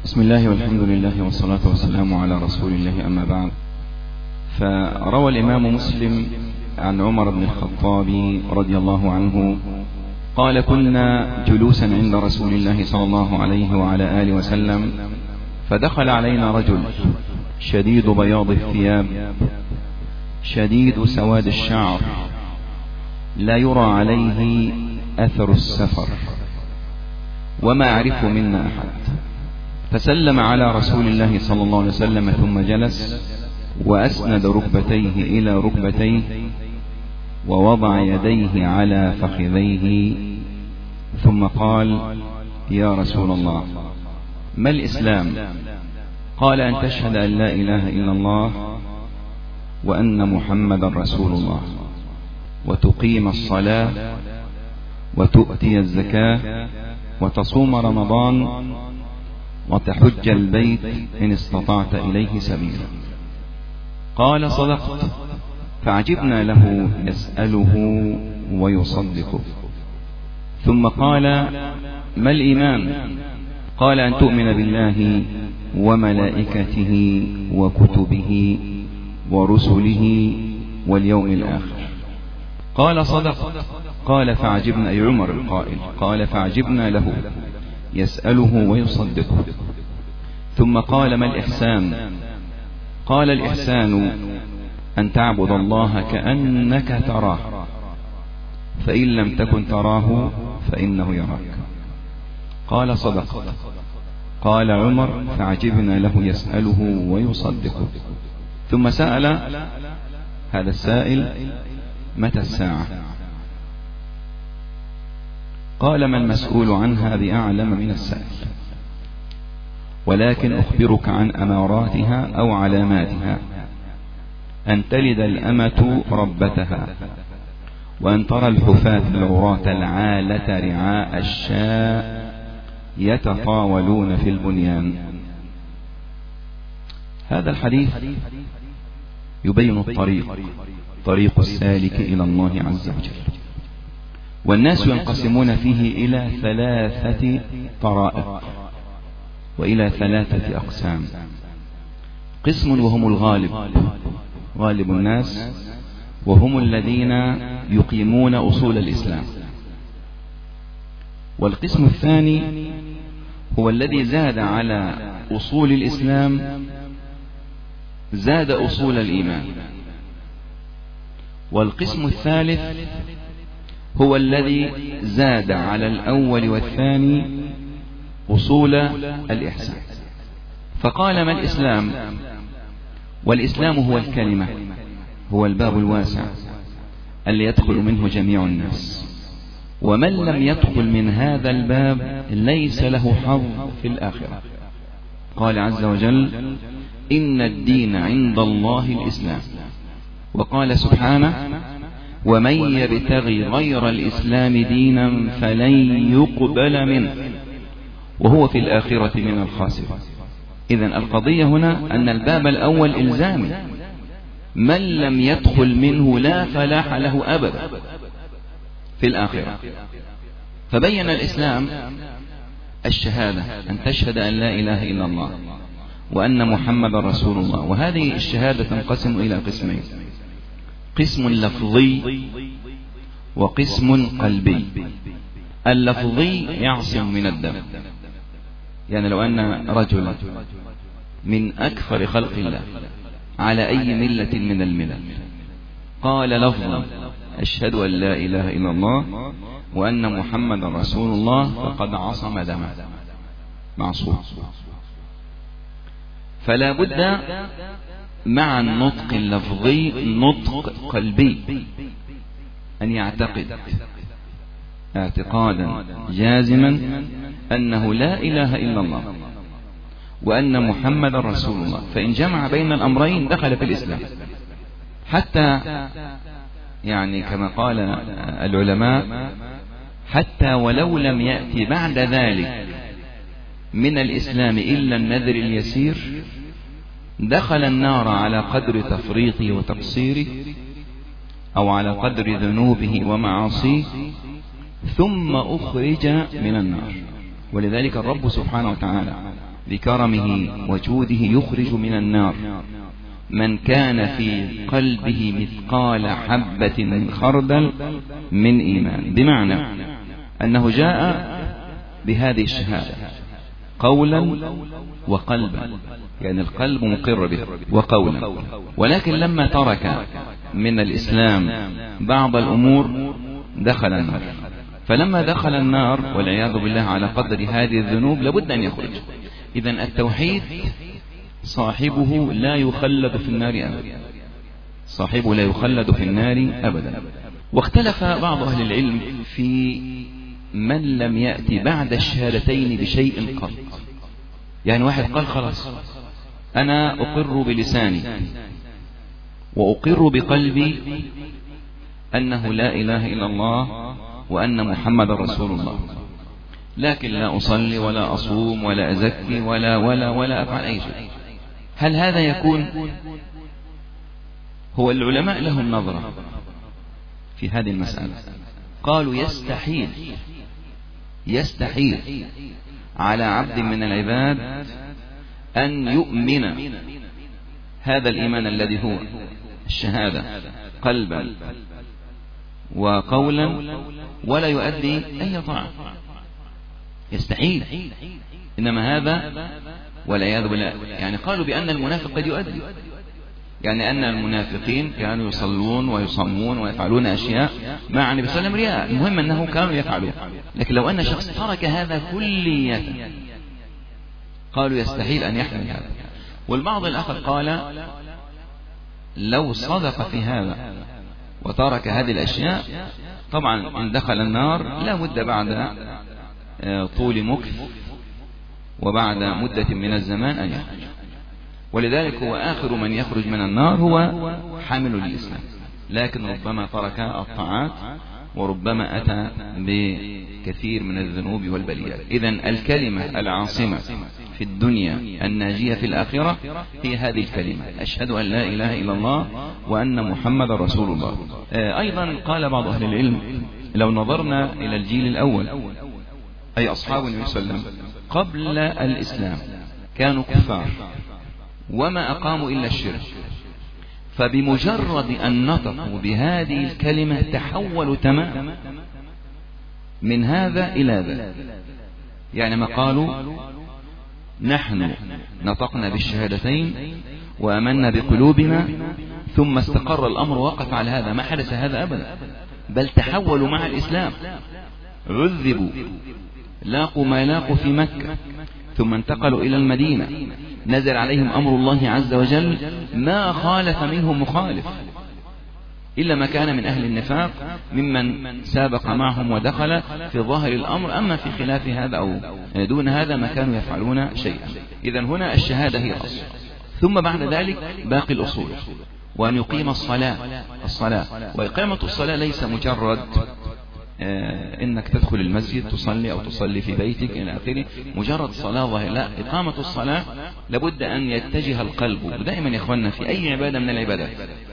بسم الله والحمد لله والصلاة والسلام على رسول الله، أما بعد. فروى الإمام مسلم عن عمر بن الخطاب رضي الله عنه قال: كنا جلوسا عند رسول الله صلى الله عليه وعلى آله وسلم، فدخل علينا رجل شديد بياض الثياب شديد سواد الشعر، لا يرى عليه أثر السفر، وما أعرف منا أحد. فسلم على رسول الله صلى الله عليه وسلم ثم جلس وأسند ركبتيه إلى ركبتيه ووضع يديه على فخذيه، ثم قال: يا رسول الله، ما الإسلام؟ قال: أن تشهد أن لا إله إلا الله وأن محمدا رسول الله، وتقيم الصلاة، وتؤتي الزكاة، وتصوم رمضان، وتحج البيت إن استطعت إليه سبيلا. قال: صدقت. فعجبنا له يسأله ويصدقه. ثم قال: ما الإيمان؟ قال: أن تؤمن بالله وملائكته وكتبه ورسله واليوم الآخر. قال: صدقت. قال: فعجبنا، أي عمر القائل، قال: فعجبنا له يسأله ويصدقه. ثم قال: ما الإحسان؟ قال: الإحسان أن تعبد الله كأنك تراه، فإن لم تكن تراه فإنه يراك. قال: صدقت. قال عمر: فعجبنا له يسأله ويصدقه. ثم سأل هذا السائل: متى الساعة؟ قال: ما المسؤول عنها بأعلم من السائل، ولكن أخبرك عن أماراتها أو علاماتها: أن تلد الأمة ربتها، وأن ترى الحفاة العراة العالة رعاء الشاء يتطاولون في البنيان. هذا الحديث يبين طريق السالك إلى الله عز وجل. والناس ينقسمون فيه إلى 3 طرائق وإلى 3 أقسام. قسم وهم غالب الناس، وهم الذين يقيمون أصول الإسلام. والقسم الثاني هو الذي زاد على أصول الإسلام، زاد أصول الإيمان. والقسم الثالث هو الذي زاد على الأول والثاني أصول الإحسان. فقال: ما الإسلام؟ والإسلام هو الكلمة، هو الباب الواسع اللي يدخل منه جميع الناس، ومن لم يدخل من هذا الباب ليس له حظ في الآخرة. قال عز وجل: إن الدين عند الله الإسلام. وقال سبحانه: ومن يبتغي غير الإسلام دينا فلن يقبل منه وهو في الآخرة من الخاسرين. إذن القضية هنا أن الباب الأول إلزامي، من لم يدخل منه لا فلاح له أبدا في الآخرة. فبين الإسلام الشهادة، أن تشهد أن لا إله إلا الله وأن محمد رسول الله. وهذه الشهادة تنقسم إلى قسمين: قسم لفظي وقسم قلبي. اللفظي يعصم من الدم، يعني لو أن رجل من أكثر خلق الله على أي ملة من الملل قال لفظا: أشهد أن لا إله إلا الله وأن محمد رسول الله، فقد عصم دمه، معصوم. فلا بد مع النطق اللفظي نطق قلبي، أن يعتقد اعتقادا جازما أنه لا إله إلا الله وأن محمد رسول الله. فإن جمع بين الأمرين دخل في الإسلام، حتى يعني كما قال العلماء: حتى ولو لم يأتي بعد ذلك من الإسلام إلا النذر اليسير، دخل النار على قدر تفريطه وتقصيره، أو على قدر ذنوبه ومعاصيه، ثم أخرج من النار. ولذلك الرب سبحانه وتعالى بكرمه وجوده يخرج من النار من كان في قلبه مثقال حبة من خردل من إيمان، بمعنى أنه جاء بهذه الشهادة قولا وقلبا، يعني القلب مقر به وقولا، ولكن لما ترك من الإسلام بعض الأمور دخل النار. فلما دخل النار والعياذ بالله على قدر هذه الذنوب لابد أن يخرج. إذن التوحيد صاحبه لا يخلد في النار أبدا، صاحبه لا يخلد في النار أبدا. واختلف بعض أهل العلم في من لم يأتي بعد الشهادتين بشيء قط. يعني واحد قال خلاص أنا أقر بلساني وأقر بقلبي أنه لا إله إلا الله وأن محمد رسول الله، لكن لا أصلي ولا أصوم ولا أزكي ولا أفعل أي شيء. هل هذا يكون؟ هو العلماء لهم نظرة في هذه المسألة، قالوا يستحيل على عبد من العباد أن يؤمن هذا الإيمان الذي هو الشهادة قلبا وقولا ولا يؤدي أي طاعة، يستحيل. إنما هذا والعياذ بالله، يعني قالوا بأن المنافق قد يؤدي، يعني أن المنافقين كانوا يصلون ويصمون ويفعلون أشياء مع النبي صلى الله عليه وسلم رياء، المهم أنه كانوا يفعلون. لكن لو أن شخص ترك هذا كلية قالوا يستحيل أن يحمل هذا. والبعض الآخر قال لو صدق في هذا وترك هذه الأشياء طبعا إن دخل النار لا بد بعد طول مكث وبعد مدة من الزمان أن يخرج. ولذلك هو آخر من يخرج من النار هو حامل الإسلام، لكن ربما ترك الطاعات وربما أتى بكثير من الذنوب والبليات. إذن الكلمة العاصمة في الدنيا الناجية في الآخرة هي هذه الكلمة، أشهد أن لا إله إلا الله وأن محمد رسول الله. أيضا قال بعض أهل العلم لو نظرنا إلى الجيل الأول أي أصحاب النبي صلى الله عليه وسلم قبل الإسلام كانوا كفار وما أقاموا إلا الشرك، فبمجرد أن نطقوا بهذه الكلمة تحولوا تماما من هذا إلى ذا. يعني ما قالوا نحن نطقنا بالشهادتين وأمنا بقلوبنا ثم استقر الأمر وقف على هذا، ما حدث هذا أبدا، بل تحولوا مع الإسلام، عذبوا، لاقوا ما لاقوا في مكة، ثم انتقلوا إلى المدينة، نزل عليهم أمر الله عز وجل ما خالف منهم مخالف إلا ما كان من أهل النفاق ممن سابق معهم ودخل في ظاهر الأمر، أما في خلاف هذا أو دون هذا ما كانوا يفعلون شيئا. إذن هنا الشهادة هي الأصل، ثم بعد ذلك باقي الأصول، وأن يقيم الصلاة. وإقامة الصلاة ليس مجرد إنك تدخل المسجد تصلي أو تصلي في بيتك إلى آخره مجرد صلاة ظاهرة، لا، إقامة الصلاة لابد أن يتجه القلب. ودائما يا إخواننا في أي عبادة من العبادات،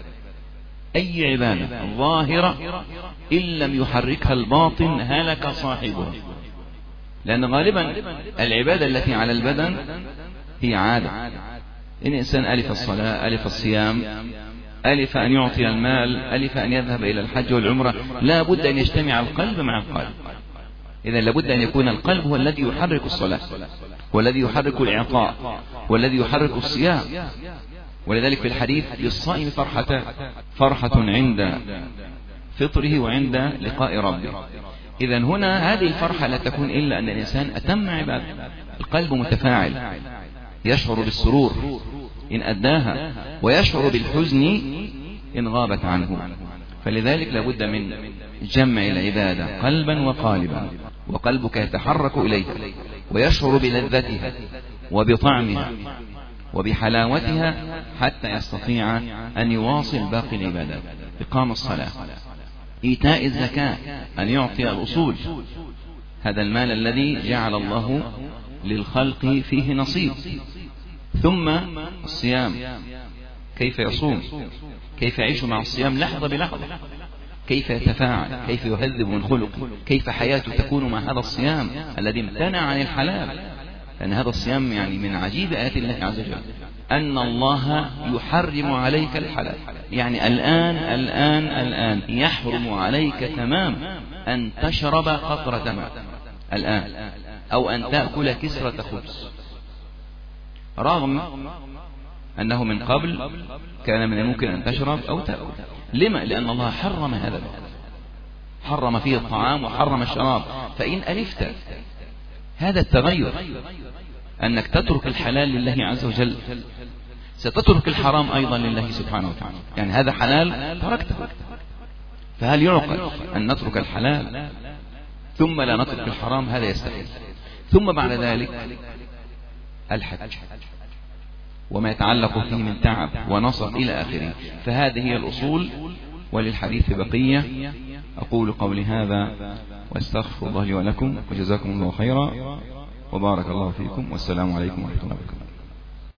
أي عبادة ظاهرة إن لم يحركها الباطن هلك صاحبها، لأن غالبا العبادة التي على البدن هي عادة. إن إنسان ألف الصلاة، ألف الصيام، ألف أن يعطي المال، ألف أن يذهب إلى الحج والعمرة، لا بد أن يجتمع القلب مع القلب. إذا لابد أن يكون القلب هو الذي يحرك الصلاة، والذي يحرك الإعطاء، والذي يحرك الصيام. ولذلك في الحديث للصائم فرحتان، فرحة عند فطره وعند لقاء ربه. إذا هنا هذه الفرحة لا تكون إلا أن الإنسان أتم عبادة، القلب متفاعل، يشعر بالسرور إن أداها ويشعر بالحزن إن غابت عنه. فلذلك لابد من جمع العبادة قلبا وقالبا، وقلبك يتحرك إليها ويشعر بلذتها وبطعمها وبحلاوتها حتى يستطيع أن يواصل باقي العبادات. إقام الصلاة، إيتاء الزكاة، أن يعطي الأصول، هذا المال الذي جعل الله للخلق فيه نصيب. ثم الصيام، كيف يصوم، كيف يعيش مع الصيام لحظة بلحظة، كيف يتفاعل، كيف يهذب من خلقه، كيف حياته تكون مع هذا الصيام الذي امتنع عن الحلال. لأن هذا الصيام يعني من عجيب آيات الله عز وجل، أن الله يحرم عليك الحلال، يعني الآن يحرم عليك تمام أن تشرب قطرة ماء الآن، أو أن تأكل كسرة خبز، رغم أنه من قبل كان من الممكن أن تشرب أو تأكل. لما؟ لأن الله حرم هذا، حرم فيه الطعام وحرم الشراب. فإن ألفت هذا التغير أنك تترك الحلال لله عز وجل، ستترك الحرام أيضا لله سبحانه وتعالى، يعني هذا حلال تركته. فهل يعقل أن نترك الحلال ثم لا نترك الحرام؟ هذا يستحيل. ثم بعد ذلك الحج وما يتعلق فيه من تعب ونصب إلى آخره. فهذه هي الأصول، وللحديث بقية. أقول قولي هذا واستغفر الله لي ولكم، وجزاكم الله خيرا، وبارك الله فيكم، والسلام عليكم ورحمة الله وبركاته.